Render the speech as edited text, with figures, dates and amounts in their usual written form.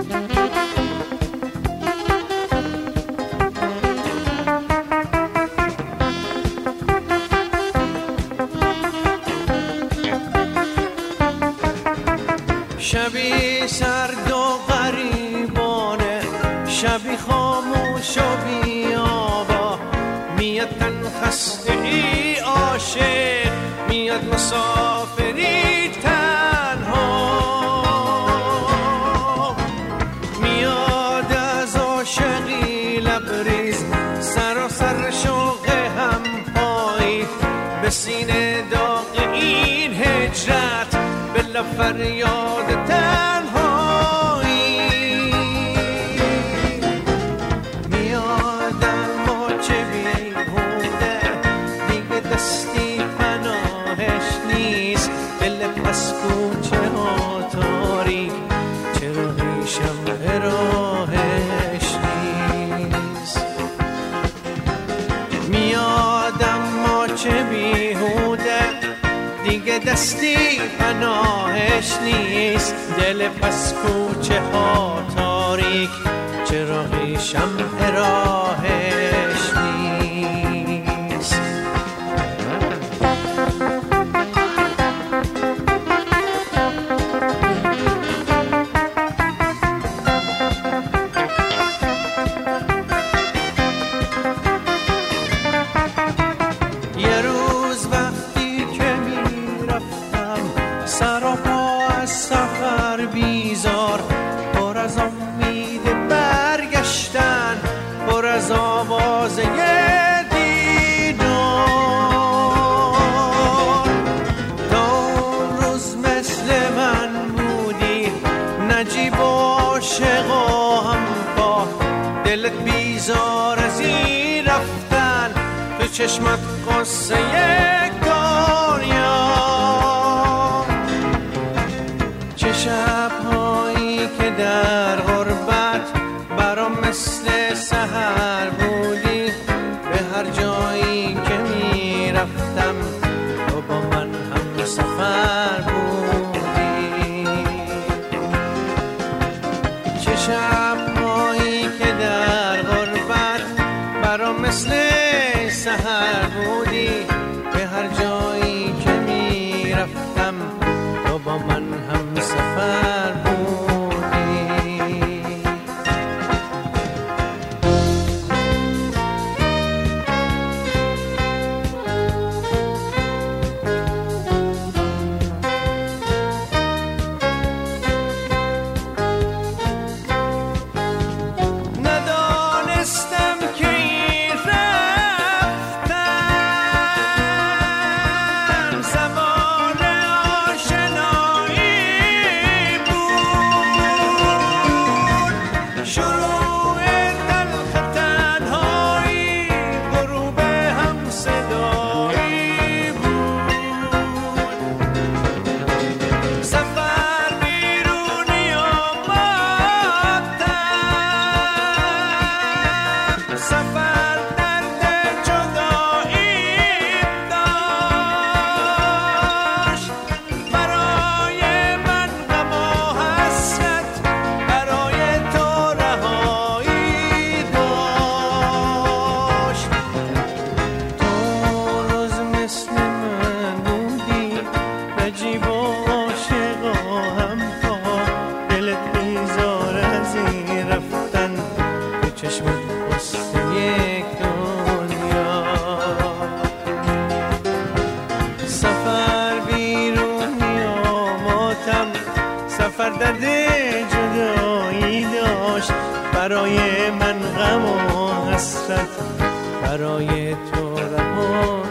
شبی سرد و غریبانه، شبی خاموش و بی‌آوا، میاد تن خسته ای عاشق، میاد مسافری تنها، میاد از عاشقی لبریز، سراسر شوق هم پایی، به سینه داغ این هجرت، به لب فریاد تنهایی، میادم ما چه بیهوده، دیگه دستی پناهش نیست، دل پس کوچه ها تاریک، چرا شمع راهش نیست، میادم ما چه بیهوده، دیگه دستی پناهش نیست، دل پس کوچه ها تاریک، چراغی شمع راهش نیست. یه روز وقتی که میرفتم سر و پا از سفر بیزار، پر از امید برگشتن، پر از آوازه دیدار، تا اون روز مثل من بودی، نجیب و عاشق و همپا، دلت بیزار از این رفتن، تو چشمت قصه دنیا، چه شب‌هایی که در غربت برام مثل سحر بودی، به هر جایی که میرفتم تو با من هم سفر بودی، چه شب‌هایی که در غربت برام مثل سحر بودی، به هر جایی که میرفتم تو با من هم سفر بودی. ندانستم که این رفتن زمان آشنایی بود، شروع تلخ تنهایی، غروب هم صدایی بود، سفر بیرونی آمدم، سفر درد جداییم داشت، برای من غم و حسرت، برای تو رهایی داشت، تو روز مثل من بودی، نجیب و عاشق و همپا، دلت بیزار از این رفتن، به چشمت قصه یک دنیا، سفر بیرونی آماتم، سفر درد جدایی داشت، برای من غم و حسرت، برای تو رهایی